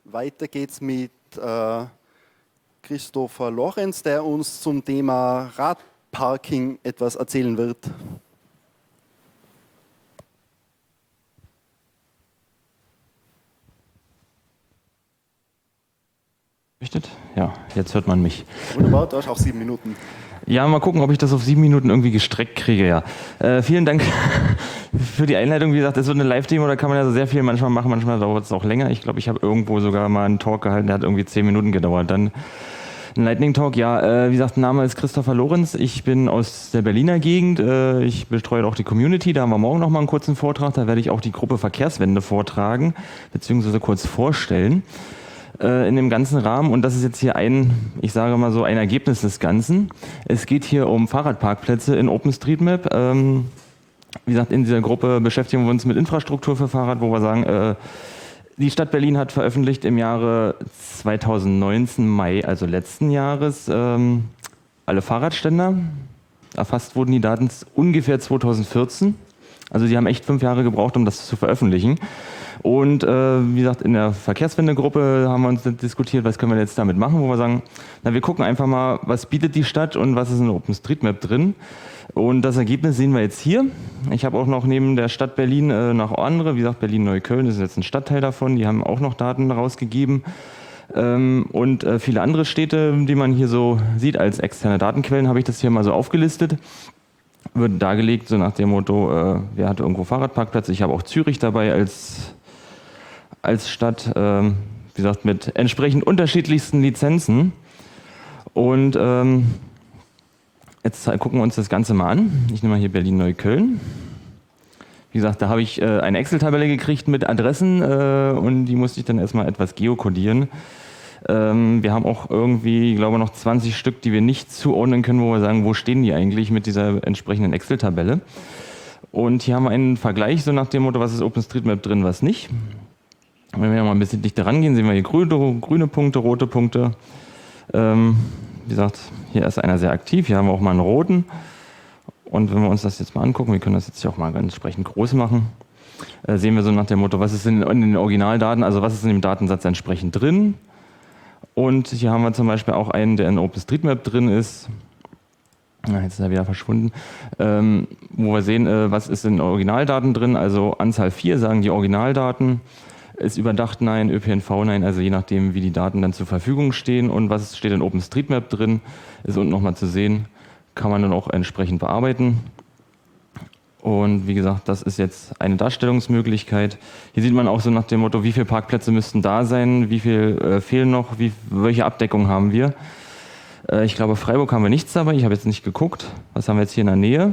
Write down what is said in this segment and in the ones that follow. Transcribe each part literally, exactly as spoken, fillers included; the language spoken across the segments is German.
Weiter geht's mit äh, Christopher Lorenz, der uns zum Thema Radparking etwas erzählen wird. Ja, jetzt hört man mich. Wunderbar, du hast auch sieben Minuten. Ja, mal gucken, ob ich das auf sieben Minuten irgendwie gestreckt kriege, ja. Äh, vielen Dank für die Einleitung. Wie gesagt, das wird eine Live-Demo, da kann man ja so sehr viel manchmal machen, manchmal dauert es auch länger. Ich glaube, ich habe irgendwo sogar mal einen Talk gehalten, der hat irgendwie zehn Minuten gedauert. Dann ein Lightning Talk, ja, äh, wie gesagt, Name ist Christopher Lorenz. Ich bin aus der Berliner Gegend. Äh, ich betreue auch die Community. Da haben wir morgen noch mal einen kurzen Vortrag. Da werde ich auch die Gruppe Verkehrswende vortragen, beziehungsweise kurz vorstellen in dem ganzen Rahmen. Und das ist jetzt hier ein, ich sage mal so, ein Ergebnis des Ganzen. Es geht hier um Fahrradparkplätze in OpenStreetMap. Ähm, wie gesagt, in dieser Gruppe beschäftigen wir uns mit Infrastruktur für Fahrrad, wo wir sagen, äh, die Stadt Berlin hat veröffentlicht im Jahre zweitausendneunzehn, Mai, also letzten Jahres, ähm, alle Fahrradständer. Erfasst wurden die Daten ungefähr zweitausendvierzehn. Also sie haben echt fünf Jahre gebraucht, um das zu veröffentlichen. Und äh, wie gesagt, in der Verkehrswendegruppe haben wir uns diskutiert, was können wir jetzt damit machen, wo wir sagen, na, wir gucken einfach mal, was bietet die Stadt und was ist in OpenStreetMap drin. Und das Ergebnis sehen wir jetzt hier. Ich habe auch noch neben der Stadt Berlin äh, noch andere, wie gesagt, Berlin-Neukölln ist jetzt ein Stadtteil davon, die haben auch noch Daten rausgegeben. Ähm, und äh, viele andere Städte, die man hier so sieht als externe Datenquellen, habe ich das hier mal so aufgelistet. Wird dargelegt, so nach dem Motto, äh, wer hat irgendwo Fahrradparkplätze. Ich habe auch Zürich dabei als als Stadt, ähm, wie gesagt, mit entsprechend unterschiedlichsten Lizenzen. Und ähm, jetzt gucken wir uns das Ganze mal an. Ich nehme mal hier Berlin-Neukölln. Wie gesagt, da habe ich äh, eine Excel-Tabelle gekriegt mit Adressen äh, und die musste ich dann erstmal etwas geokodieren. Ähm, wir haben auch irgendwie, ich glaube, noch zwanzig Stück, die wir nicht zuordnen können, wo wir sagen, wo stehen die eigentlich mit dieser entsprechenden Excel-Tabelle. Und hier haben wir einen Vergleich, so nach dem Motto, was ist OpenStreetMap drin, was nicht. Wenn wir mal ein bisschen dichter rangehen, sehen wir hier grüne, grüne Punkte, rote Punkte. Ähm, wie gesagt, hier ist einer sehr aktiv, hier haben wir auch mal einen roten. Und wenn wir uns das jetzt mal angucken, wir können das jetzt hier auch mal entsprechend groß machen, äh, sehen wir so nach dem Motto, was ist in, in den Originaldaten, also was ist in dem Datensatz entsprechend drin. Und hier haben wir zum Beispiel auch einen, der in OpenStreetMap drin ist. Na, jetzt ist er wieder verschwunden. Ähm, wo wir sehen, äh, was ist in Originaldaten drin, also Anzahl vier sagen die Originaldaten. Ist überdacht nein, ÖPNV nein, also je nachdem, wie die Daten dann zur Verfügung stehen und was steht in OpenStreetMap drin, ist unten nochmal zu sehen, kann man dann auch entsprechend bearbeiten. Und wie gesagt, das ist jetzt eine Darstellungsmöglichkeit. Hier sieht man auch so nach dem Motto, wie viele Parkplätze müssten da sein, wie viel äh, fehlen noch, wie, welche Abdeckung haben wir. Äh, ich glaube, Freiburg haben wir nichts dabei, ich habe jetzt nicht geguckt. Was haben wir jetzt hier in der Nähe?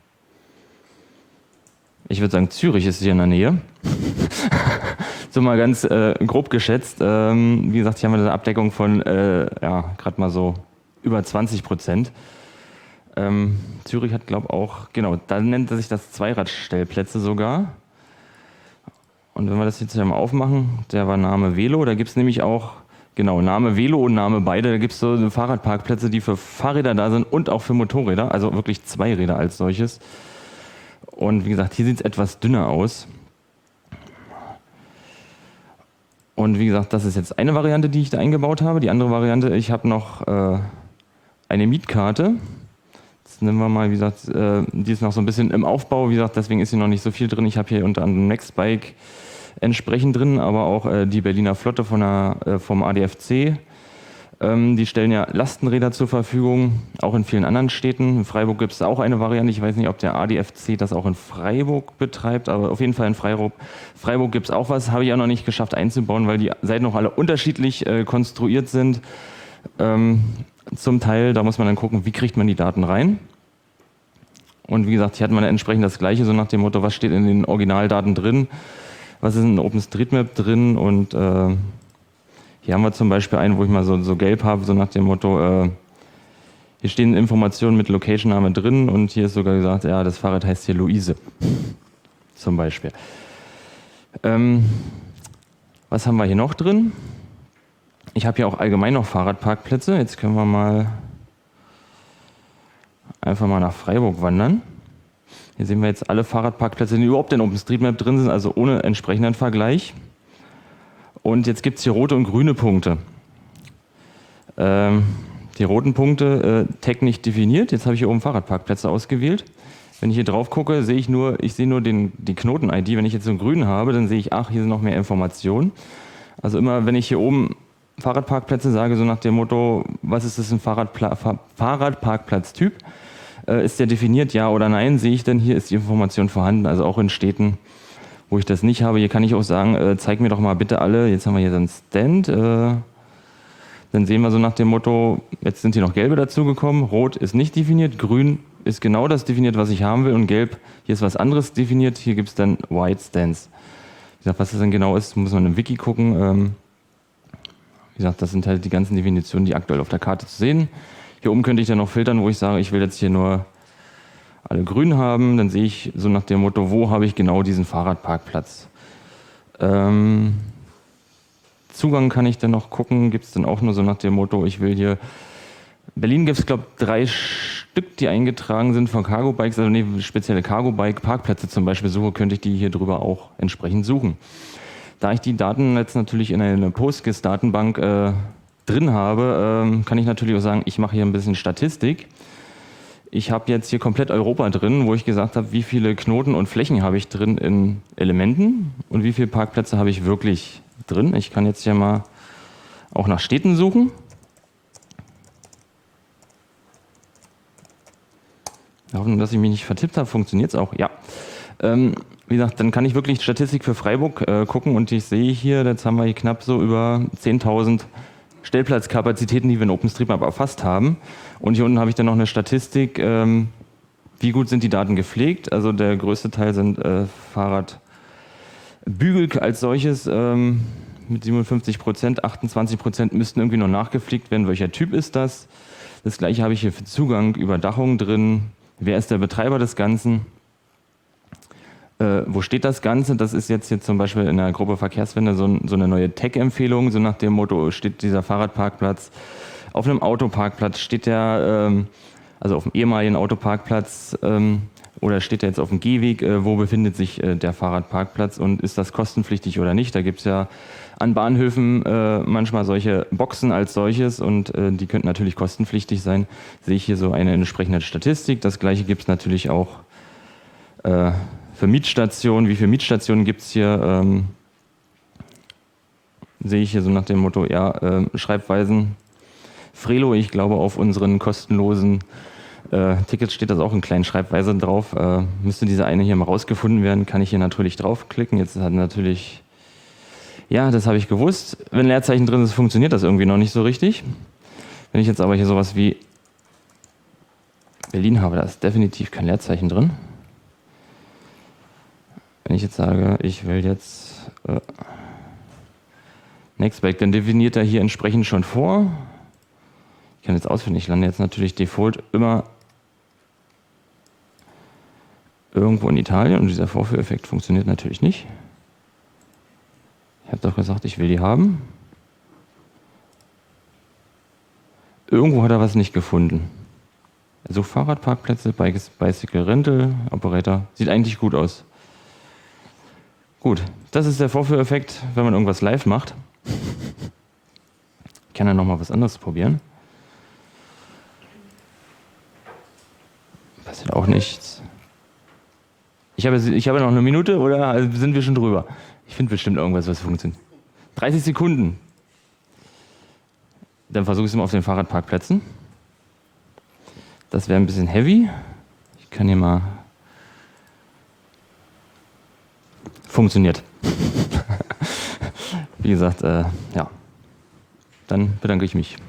Ich würde sagen, Zürich ist hier in der Nähe. So mal ganz äh, grob geschätzt. Ähm, wie gesagt, hier haben wir eine Abdeckung von äh, ja, gerade mal so über zwanzig Prozent. Ähm, Zürich hat, glaube ich, auch, genau, da nennt sich das Zweiradstellplätze sogar. Und wenn wir das jetzt hier mal aufmachen, der war Name Velo, da gibt es nämlich auch, genau, Name Velo und Name beide, da gibt es so Fahrradparkplätze, die für Fahrräder da sind und auch für Motorräder, also wirklich Zweiräder als solches. Und wie gesagt, hier sieht es etwas dünner aus. Und wie gesagt, das ist jetzt eine Variante, die ich da eingebaut habe. Die andere Variante, ich habe noch äh, eine Mietkarte. Das nehmen wir mal, wie gesagt, äh, die ist noch so ein bisschen im Aufbau. Wie gesagt, deswegen ist hier noch nicht so viel drin. Ich habe hier unter anderem Nextbike entsprechend drin, aber auch äh, die Berliner Flotte von der, äh, vom A D F C. Ähm, die stellen ja Lastenräder zur Verfügung, auch in vielen anderen Städten. In Freiburg gibt es auch eine Variante. Ich weiß nicht, ob der A D F C das auch in Freiburg betreibt, aber auf jeden Fall in Freiburg, Freiburg gibt es auch was. Habe ich auch noch nicht geschafft einzubauen, weil die Seiten noch alle unterschiedlich äh, konstruiert sind. Ähm, zum Teil, da muss man dann gucken, wie kriegt man die Daten rein. Und wie gesagt, hier hat man entsprechend das Gleiche, so nach dem Motto, was steht in den Originaldaten drin, was ist in OpenStreetMap drin und äh, hier haben wir zum Beispiel einen, wo ich mal so, so gelb habe, so nach dem Motto, äh, hier stehen Informationen mit Location-Name drin und hier ist sogar gesagt, ja, das Fahrrad heißt hier Luise, zum Beispiel. Ähm, was haben wir hier noch drin? Ich habe hier auch allgemein noch Fahrradparkplätze. Jetzt können wir mal einfach mal nach Freiburg wandern. Hier sehen wir jetzt alle Fahrradparkplätze, die überhaupt in OpenStreetMap drin sind, also ohne entsprechenden Vergleich. Und jetzt gibt es hier rote und grüne Punkte. Ähm, die roten Punkte, äh, Tag nicht definiert. Jetzt habe ich hier oben Fahrradparkplätze ausgewählt. Wenn ich hier drauf gucke, sehe ich nur, ich sehe nur den, die Knoten-I D. Wenn ich jetzt so einen grünen habe, dann sehe ich, ach, hier sind noch mehr Informationen. Also immer, wenn ich hier oben Fahrradparkplätze sage, so nach dem Motto, was ist das ein Fahrradpla- Fahr- Fahrradparkplatztyp? Äh, ist der definiert, ja oder nein? Sehe ich dann, hier ist die Information vorhanden, also auch in Städten, wo ich das nicht habe. Hier kann ich auch sagen, äh, zeig mir doch mal bitte alle, jetzt haben wir hier so einen Stand, äh, dann sehen wir so nach dem Motto, jetzt sind hier noch gelbe dazugekommen, rot ist nicht definiert, grün ist genau das definiert, was ich haben will und gelb, hier ist was anderes definiert, hier gibt es dann White Stands. Wie gesagt, was das dann genau ist, muss man im Wiki gucken. Ähm, wie gesagt, das sind halt die ganzen Definitionen, die aktuell auf der Karte zu sehen. Hier oben könnte ich dann noch filtern, wo ich sage, ich will jetzt hier nur alle grün haben, dann sehe ich so nach dem Motto, wo habe ich genau diesen Fahrradparkplatz. Ähm, Zugang kann ich dann noch gucken, gibt es dann auch nur so nach dem Motto, ich will hier, Berlin gibt es glaube ich drei Stück, die eingetragen sind von Cargo-Bikes, also nee, spezielle Cargo-Bike-Parkplätze zum Beispiel suche, könnte ich die hier drüber auch entsprechend suchen. Da ich die Daten jetzt natürlich in eine PostGIS-Datenbank äh, drin habe, äh, kann ich natürlich auch sagen, ich mache hier ein bisschen Statistik. Ich habe jetzt hier komplett Europa drin, wo ich gesagt habe, wie viele Knoten und Flächen habe ich drin in Elementen und wie viele Parkplätze habe ich wirklich drin. Ich kann jetzt hier mal auch nach Städten suchen. Wir hoffen, dass ich mich nicht vertippt habe. Funktioniert es auch? Ja. Ähm, wie gesagt, dann kann ich wirklich Statistik für Freiburg äh, gucken und ich sehe hier, jetzt haben wir hier knapp so über zehntausend Stellplatzkapazitäten, die wir in OpenStreetMap erfasst haben. Und hier unten habe ich dann noch eine Statistik, ähm, wie gut sind die Daten gepflegt. Also der größte Teil sind äh, Fahrradbügel als solches ähm, mit siebenundfünfzig Prozent, achtundzwanzig Prozent müssten irgendwie noch nachgepflegt werden. Welcher Typ ist das? Das gleiche habe ich hier für Zugang, Überdachung drin. Wer ist der Betreiber des Ganzen? Äh, wo steht das Ganze? Das ist jetzt hier zum Beispiel in der Gruppe Verkehrswende so, so eine neue Tag-Empfehlung, so nach dem Motto, steht dieser Fahrradparkplatz auf einem Autoparkplatz, steht der, ähm, also auf dem ehemaligen Autoparkplatz ähm, oder steht der jetzt auf dem Gehweg, äh, wo befindet sich äh, der Fahrradparkplatz und ist das kostenpflichtig oder nicht? Da gibt es ja an Bahnhöfen äh, manchmal solche Boxen als solches und äh, die könnten natürlich kostenpflichtig sein. Sehe ich hier so eine entsprechende Statistik. Das gleiche gibt es natürlich auch äh, für Mietstationen. Wie viele Mietstationen gibt es hier? Ähm, sehe ich hier so nach dem Motto, ja, äh, Schreibweisen. Frelo, ich glaube, auf unseren kostenlosen äh, Tickets steht das auch in kleinen Schreibweisen drauf. Äh, müsste diese eine hier mal rausgefunden werden, kann ich hier natürlich draufklicken. Jetzt hat natürlich, ja, das habe ich gewusst. Wenn Leerzeichen drin ist, funktioniert das irgendwie noch nicht so richtig. Wenn ich jetzt aber hier sowas wie Berlin habe, da ist definitiv kein Leerzeichen drin. Wenn ich jetzt sage, ich will jetzt äh, Nextback, dann definiert er hier entsprechend schon vor. Ich kann jetzt ausführen, ich lande jetzt natürlich default immer irgendwo in Italien und dieser Vorführeffekt funktioniert natürlich nicht. Ich habe doch gesagt, ich will die haben. Irgendwo hat er was nicht gefunden. Also Fahrradparkplätze, Bicycle Rental, Operator, sieht eigentlich gut aus. Gut, das ist der Vorführeffekt, wenn man irgendwas live macht. Ich kann dann nochmal was anderes probieren. Passiert auch nichts. Ich habe, ich habe noch eine Minute oder sind wir schon drüber? Ich finde bestimmt irgendwas, was funktioniert. dreißig Sekunden. Dann versuche ich es mal auf den Fahrradparkplätzen. Das wäre ein bisschen heavy. Ich kann hier mal... Funktioniert. Wie gesagt, äh, ja. Dann bedanke ich mich.